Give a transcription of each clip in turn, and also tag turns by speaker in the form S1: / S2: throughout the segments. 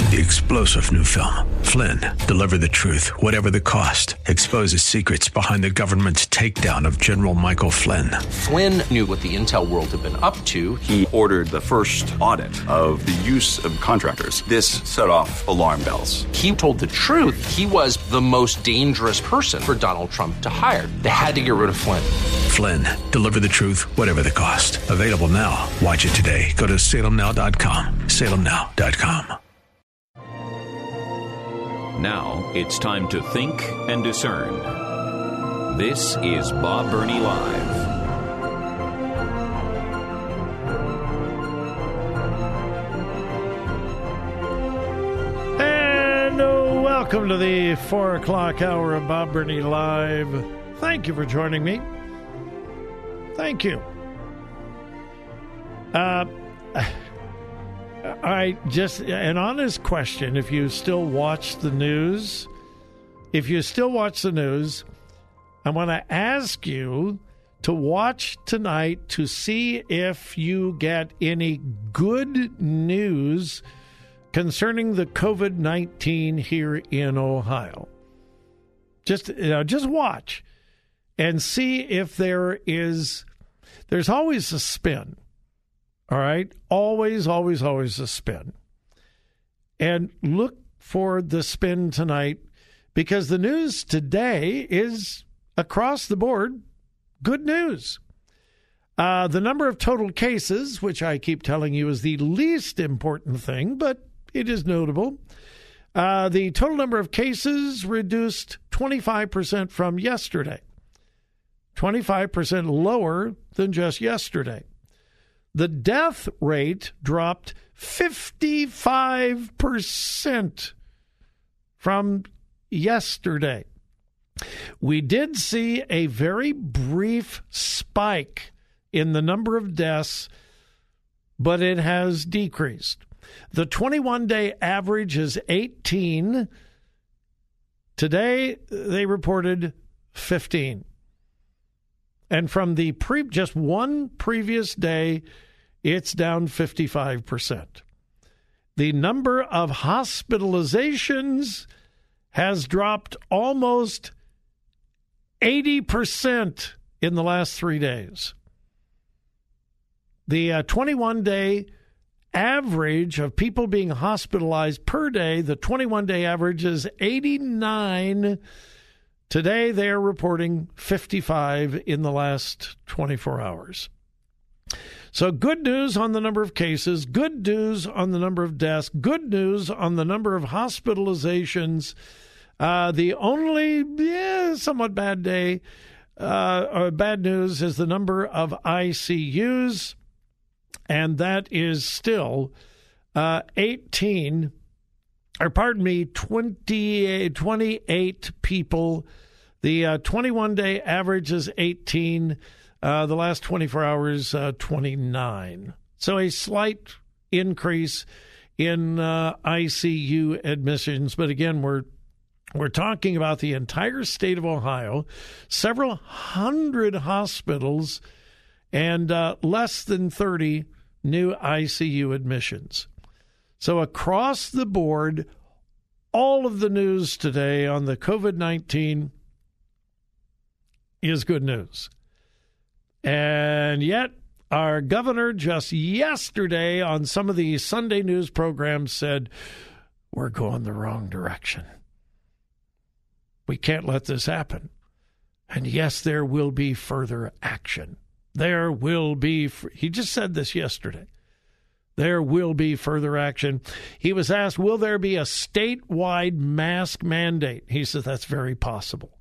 S1: The explosive new film, Flynn, deliver the truth, whatever the cost, exposes secrets behind the government's takedown of General Michael Flynn.
S2: Flynn knew what the intel world had been up to.
S3: He ordered the first audit of the use of contractors. This set off alarm bells.
S2: He told the truth. He was the most dangerous person for Donald Trump to hire. They had to get rid of Flynn.
S1: Flynn, deliver the truth, whatever the cost. Available now. Watch it today. Go to salemnow.com. salemnow.com.
S4: Now it's time to think and discern. This is Bob Burney Live.
S5: And welcome to the 4 o'clock hour of Bob Burney Live. Thank you for joining me. Thank you. An honest question, if you still watch the news, I want to ask you to watch tonight to see if you get any good news concerning the COVID-19 here in Ohio. Just watch and see if there's always a spin. All right? Always a spin. And look for the spin tonight, because the news today is across the board good news. The number of total cases, which I keep telling you is the least important thing, but it is notable. The total number of cases reduced 25% from yesterday. 25% lower than just yesterday. The death rate dropped 55% from yesterday. We did see a very brief spike in the number of deaths, but it has decreased. The 21-day average is 18. Today, they reported 15. And from the just one previous day, it's down 55%. The number of hospitalizations has dropped almost 80% in the last 3 days. The 21-day average of people being hospitalized per day, the 21-day average is 89. Today, they are reporting 55 in the last 24 hours. So good news on the number of cases, good news on the number of deaths, good news on the number of hospitalizations. The only somewhat bad day or bad news is the number of ICUs, and that is still 28 people. The 21-day average is 18. The last 24 hours, 29. So a slight increase in ICU admissions. But again, we're talking about the entire state of Ohio, several hundred hospitals, and less than 30 new ICU admissions. So across the board, all of the news today on the COVID-19 is good news. And yet, our governor just yesterday on some of the Sunday news programs said, we're going the wrong direction. We can't let this happen. And yes, there will be further action. There will be, he just said this yesterday. There will be further action. He was asked, will there be a statewide mask mandate? He said, that's very possible.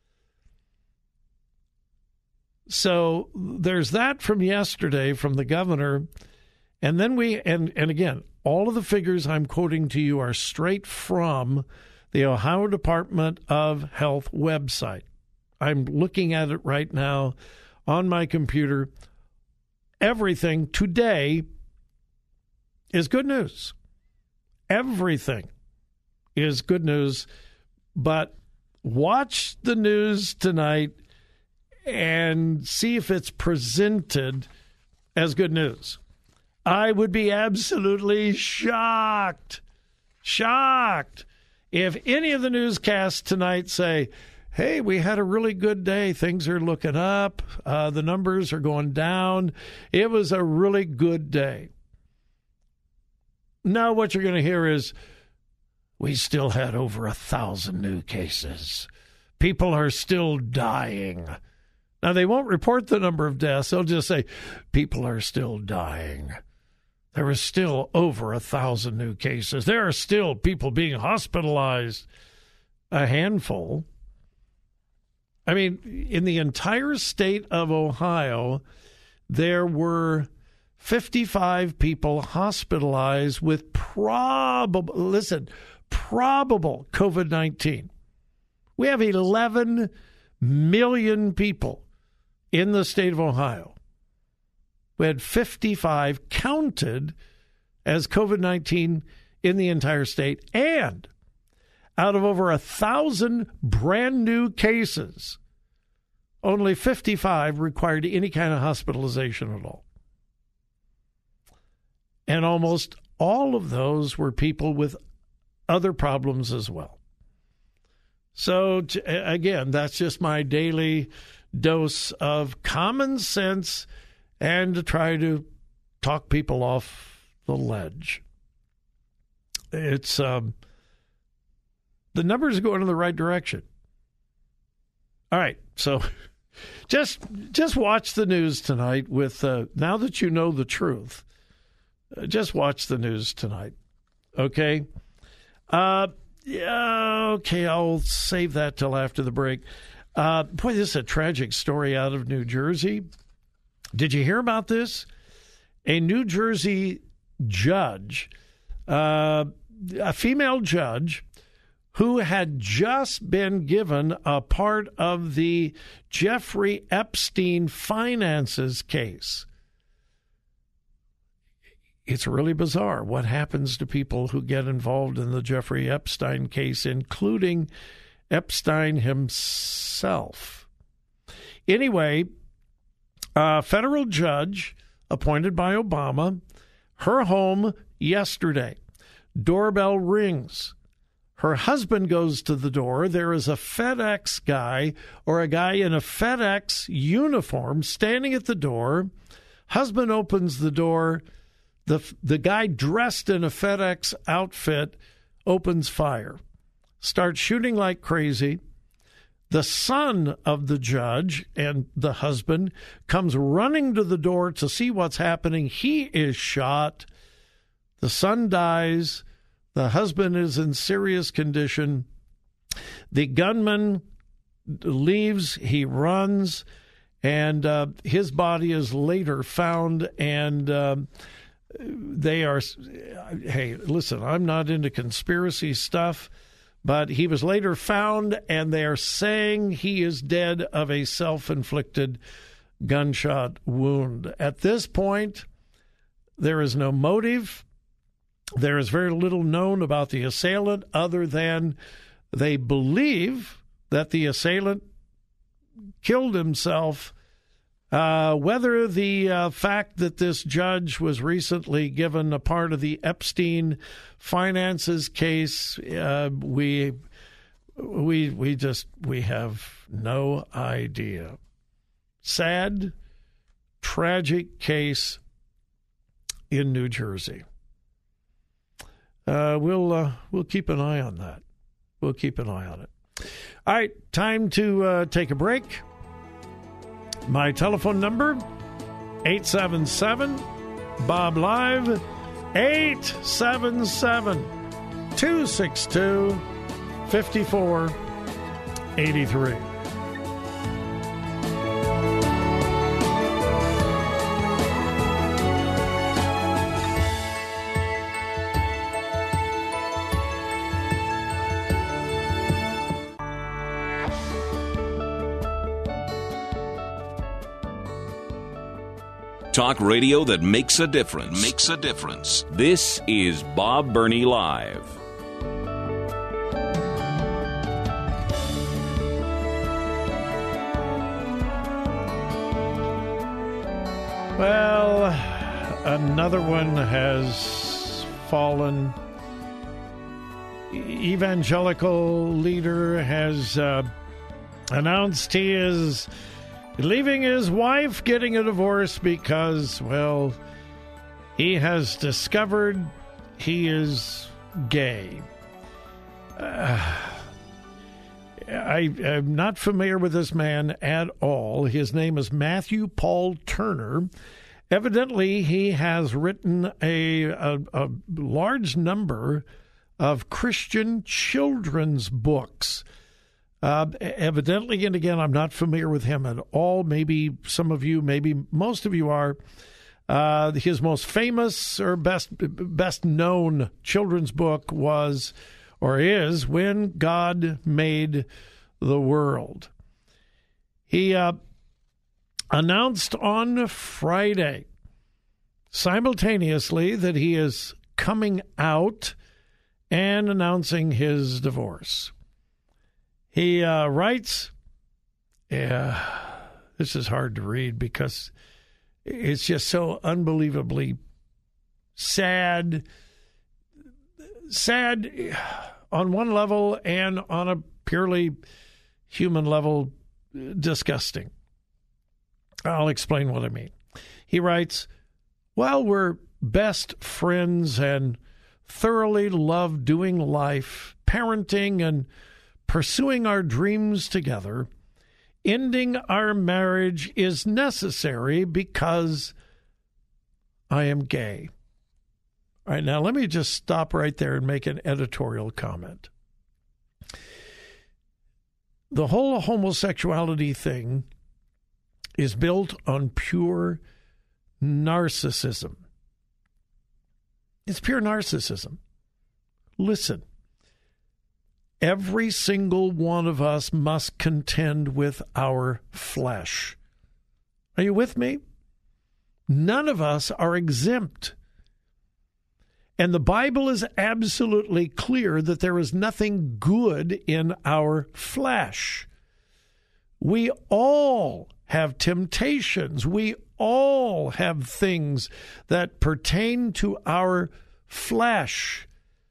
S5: So there's that from yesterday from the governor. And then and again, all of the figures I'm quoting to you are straight from the Ohio Department of Health website. I'm looking at it right now on my computer. Everything today is good news. Everything is good news. But watch the news tonight and see if it's presented as good news. I would be absolutely shocked Shocked. If any of the newscasts tonight say, hey, we had a really good day, things are looking up, the numbers are going down, it was a really good day. Now what you're going to hear is, we still had over 1,000 new cases. People are still dying. Now, they won't report the number of deaths. They'll just say, people are still dying. There are still over 1,000 new cases. There are still people being hospitalized. A handful. I mean, in the entire state of Ohio, there were 55 people hospitalized with probable COVID-19. We have 11 million people in the state of Ohio. We had 55 counted as COVID-19 in the entire state. And out of over 1,000 brand new cases, only 55 required any kind of hospitalization at all. And almost all of those were people with other problems as well. So, again, that's just my daily dose of common sense and to try to talk people off the ledge. It's the numbers are going in the right direction. All right, so just watch the news tonight with now that you know the truth. Just watch the news tonight, okay? Okay, I'll save that till after the break. Boy, this is a tragic story out of New Jersey. Did you hear about this? A New Jersey judge, a female judge, who had just been given a part of the Jeffrey Epstein finances case. It's really bizarre what happens to people who get involved in the Jeffrey Epstein case, including Epstein himself. Anyway, a federal judge appointed by Obama, her home yesterday. Doorbell rings. Her husband goes to the door. There is a FedEx guy or a guy in a FedEx uniform standing at the door. Husband opens the door. The guy dressed in a FedEx outfit opens fire, starts shooting like crazy. The son of the judge and the husband comes running to the door to see what's happening. He is shot. The son dies. The husband is in serious condition. The gunman leaves. He runs, and his body is later found, and they are, hey, listen, I'm not into conspiracy stuff, but he was later found, and they are saying he is dead of a self-inflicted gunshot wound. At this point, there is no motive. There is very little known about the assailant other than they believe that the assailant killed himself. Whether the fact that this judge was recently given a part of the Epstein finances case, we have no idea. Sad, tragic case in New Jersey. We'll keep an eye on that. We'll keep an eye on it. All right, time to take a break. My telephone number, 877-BOB-LIVE, 877-262-5483.
S4: Talk radio that makes a difference. Makes a difference. This is Bob Burney Live.
S5: Well, another one has fallen evangelical leader has announced he is leaving his wife, getting a divorce because, well, he has discovered he is gay. I'm not familiar with this man at all. His name is Matthew Paul Turner. Evidently, he has written a large number of Christian children's books. Evidently, and again, I'm not familiar with him at all. Maybe some of you, maybe most of you are. His most famous or best known children's book was or is When God Made the World. He announced on Friday simultaneously that he is coming out and announcing his divorce. He writes, this is hard to read because it's just so unbelievably sad on one level and on a purely human level, disgusting. I'll explain what I mean. He writes, while we're best friends and thoroughly love doing life, parenting, and pursuing our dreams together, ending our marriage is necessary because I am gay. All right, now let me just stop right there and make an editorial comment. The whole homosexuality thing is built on pure narcissism. It's pure narcissism. Listen, every single one of us must contend with our flesh. Are you with me? None of us are exempt. And the Bible is absolutely clear that there is nothing good in our flesh. We all have temptations. We all have things that pertain to our flesh.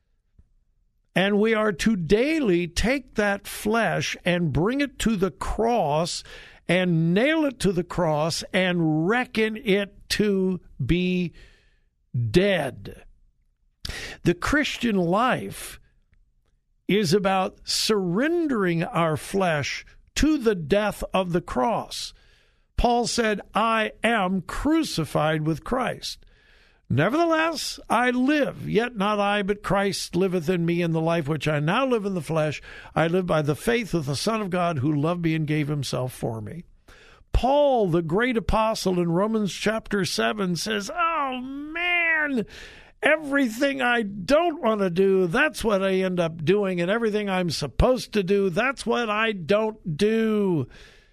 S5: And we are to daily take that flesh and bring it to the cross and nail it to the cross and reckon it to be dead. The Christian life is about surrendering our flesh to the death of the cross. Paul said, I am crucified with Christ. Nevertheless, I live, yet not I, but Christ liveth in me. In the life which I now live in the flesh, I live by the faith of the Son of God who loved me and gave himself for me. Paul, the great apostle in Romans chapter 7 says, oh man, everything I don't want to do, that's what I end up doing. And everything I'm supposed to do, that's what I don't do.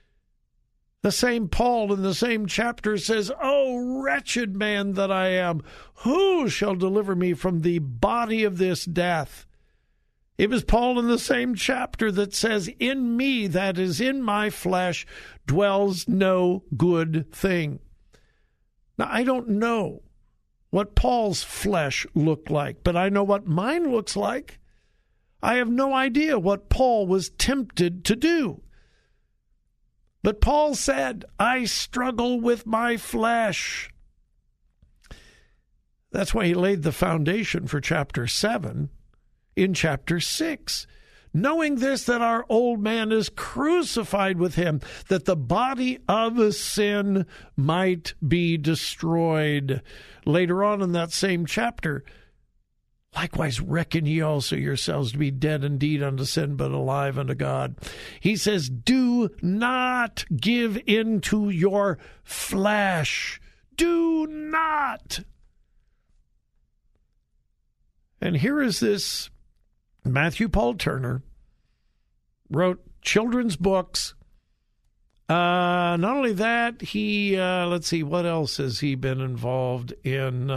S5: The same Paul in the same chapter says, oh, wretched man that I am, who shall deliver me from the body of this death? It was Paul in the same chapter that says, in me, that is in my flesh, dwells no good thing. Now, I don't know what Paul's flesh looked like, but I know what mine looks like. I have no idea what Paul was tempted to do. But Paul said, I struggle with my flesh. That's why he laid the foundation for chapter 7 in chapter 6. Knowing this, that our old man is crucified with him, that the body of sin might be destroyed. Later on in that same chapter, likewise reckon ye also yourselves to be dead indeed unto sin, but alive unto God. He says, do not give in to your flesh. Do not. And here is this Matthew Paul Turner, wrote children's books. Not only that, he, let's see, what else has he been involved in?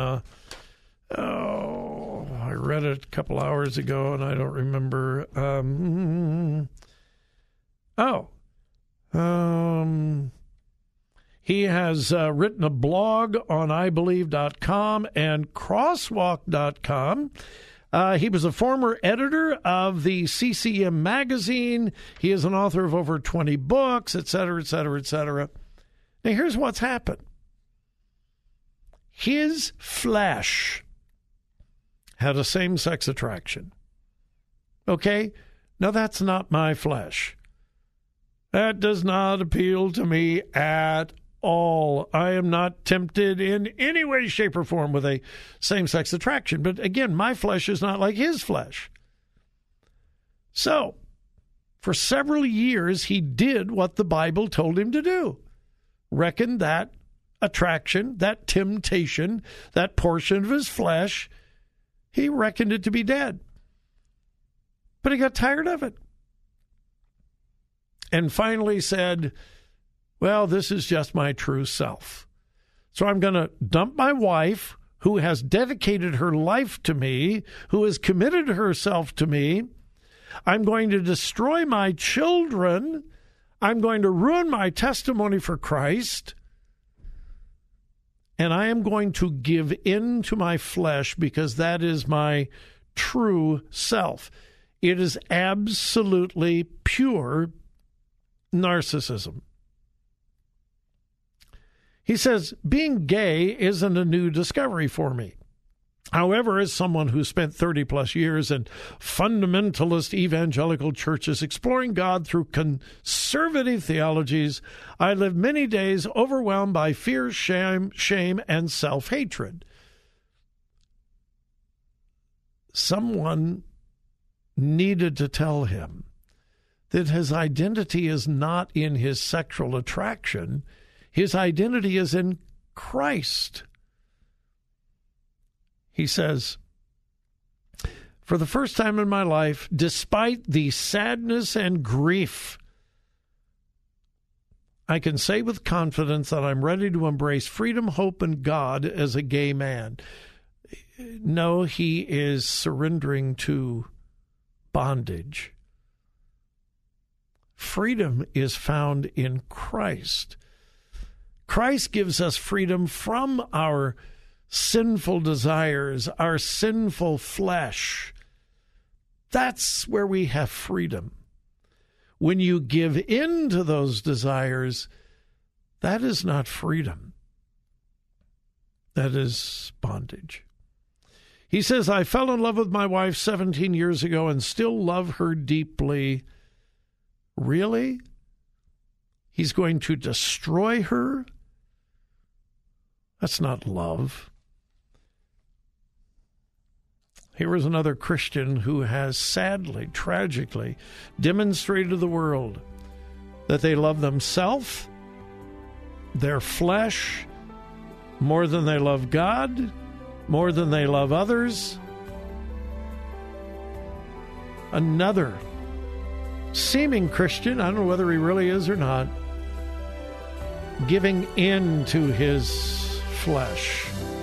S5: I read it a couple hours ago, and I don't remember. He has written a blog on ibelieve.com and crosswalk.com. He was a former editor of the CCM magazine. He is an author of over 20 books, et cetera, et cetera, et cetera. Now, here's what's happened. His flesh had a same-sex attraction. Okay? Now, that's not my flesh. That does not appeal to me at all. I am not tempted in any way, shape, or form with a same-sex attraction. But again, my flesh is not like his flesh. So, for several years, he did what the Bible told him to do. Reckon that attraction, that temptation, that portion of his flesh, he reckoned it to be dead. But he got tired of it. And finally said, well, this is just my true self. So I'm going to dump my wife, who has dedicated her life to me, who has committed herself to me. I'm going to destroy my children. I'm going to ruin my testimony for Christ. And I am going to give in to my flesh because that is my true self. It is absolutely pure narcissism. He says, being gay isn't a new discovery for me. However, as someone who spent 30-plus years in fundamentalist evangelical churches exploring God through conservative theologies, I lived many days overwhelmed by fear, shame, and self-hatred. Someone needed to tell him that his identity is not in his sexual attraction. His identity is in Christ. He says, for the first time in my life, despite the sadness and grief, I can say with confidence that I'm ready to embrace freedom, hope, and God as a gay man. No, he is surrendering to bondage. Freedom is found in Christ. Christ gives us freedom from our sinful desires, our sinful flesh. That's where we have freedom. When you give in to those desires, that is not freedom. That is bondage. He says, I fell in love with my wife 17 years ago and still love her deeply. Really? He's going to destroy her? That's not love. Here is another Christian who has sadly, tragically demonstrated to the world that they love themselves, their flesh, more than they love God, more than they love others. Another seeming Christian, I don't know whether he really is or not, giving in to his flesh.